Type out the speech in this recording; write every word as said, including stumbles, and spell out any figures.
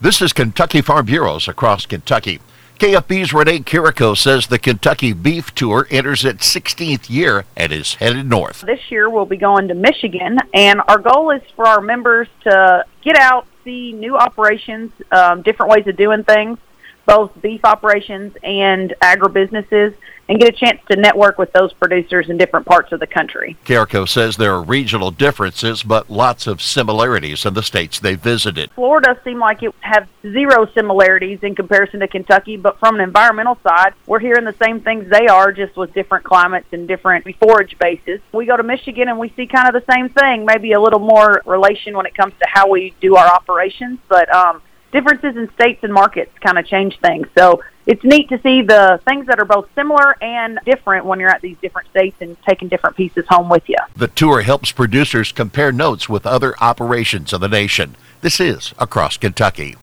This is Kentucky Farm Bureaus across Kentucky. K F B's Renee Carrico says the Kentucky Beef Tour enters its sixteenth year and is headed north. This year we'll be going to Michigan, and our goal is for our members to get out, see new operations, um, different ways of doing things, both beef operations and agribusinesses, and get a chance to network with those producers in different parts of the country. Carrico says there are regional differences, but lots of similarities in the states they visited. Florida seemed like it had zero similarities in comparison to Kentucky, but from an environmental side, we're hearing the same things they are, just with different climates and different forage bases. We go to Michigan and we see kind of the same thing, maybe a little more relation when it comes to how we do our operations, but um, differences in states and markets kind of change things. So it's neat to see the things that are both similar and different when you're at these different states and taking different pieces home with you. The tour helps producers compare notes with other operations of the nation. This is Across Kentucky.